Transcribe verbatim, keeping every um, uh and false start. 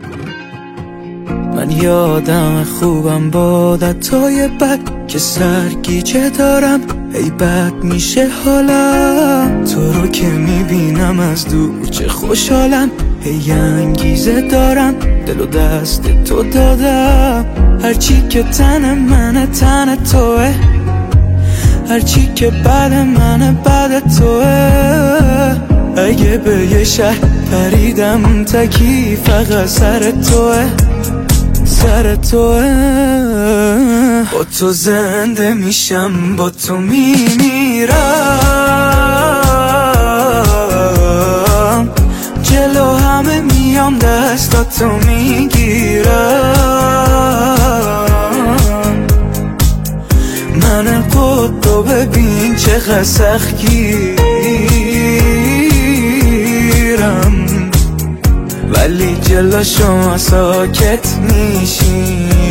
من یادم خوبم با عادتهای بد که سرگیجه دارم، ای بد میشه حالم. تو رو که میبینم از دور چه خوشحالم، ای انگیزه دارم دل و دست تو دادم. هرچی که تن منه تن توه، هرچی که بعد منه بعد توه. اگه به یه شهر پریدم تکی فقط سر توه، سر توه. با تو زنده میشم، با تو میمیرم، جلو همه میام دستاتو میگیرم. من خودتو ببین چقدر سختگیرم، ولی جلو شما ساکت میشی.